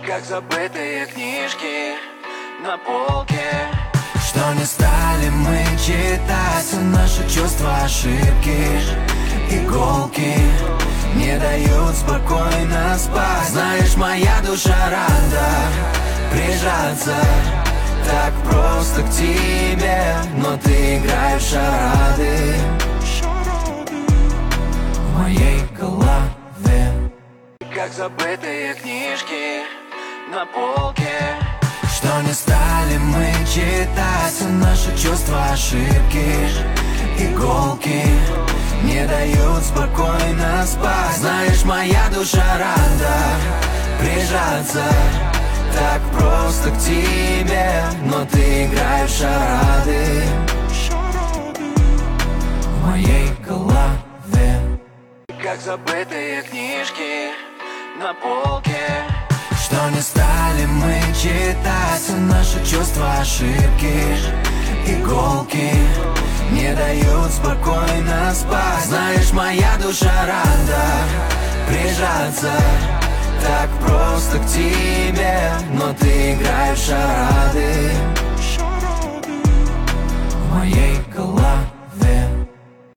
как забытые книжки на полке. Что не стали мы читать, наши чувства ошибки. Иголки не дают спокойно спать. Знаешь, моя душа рада прижаться так просто к тебе, но ты играешь в шарады в моей голове, как забытые книжки на полке. что не стали мы читать, наши чувства ошибки. Иголки не дают спокойно спать. Знаешь, моя душа рада прижаться так просто к тебе, но ты играешь в шарады в моей голове, как забытые книжки на полке. что не стали мы читать, наши чувства ошибки. Иголки не дают спокойно спать. Знаешь, моя душа рада прижаться так просто к тебе, но ты играешь в шарады